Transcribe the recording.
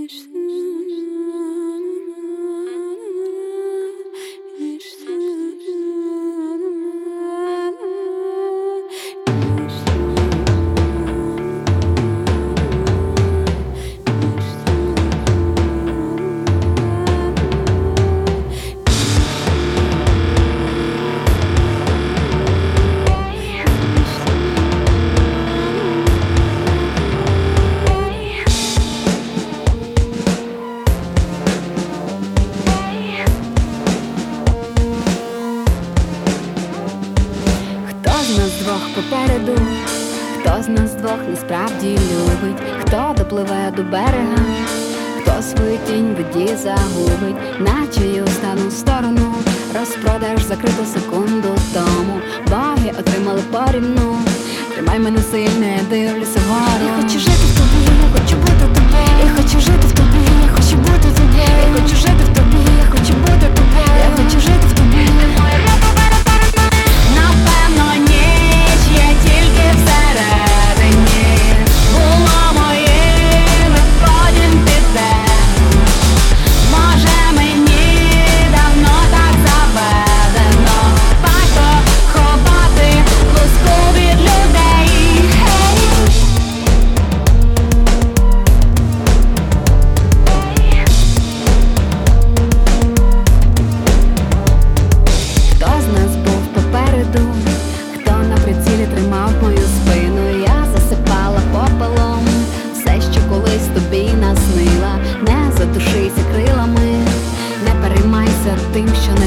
З нас двох попереду, хто з нас двох насправді любить, хто допливе до берега, хто свою тінь в воді загубить, наче остану сторону розпродаж закриту секунду тому. Боги отримали порівну, тримай мене сильно, я дивлюся вгору. Я хочу жити в тобі, я хочу бути тобою. Я хочу жити в тобі, я хочу бути тобою. Я хочу жити в тобі, я хочу бути тобою. Я хочу жити в тобі. Напевно, ніч є тільки всередині, було моїм, і потім піде. Може мені давно так заведено, варто ховати луску від людей. Хто з нас був попереду, хто на прицілі тримав мою спину, я засипала попелом все, що колись тобі наснила. Не задушися крилами, не переймайся тим, що не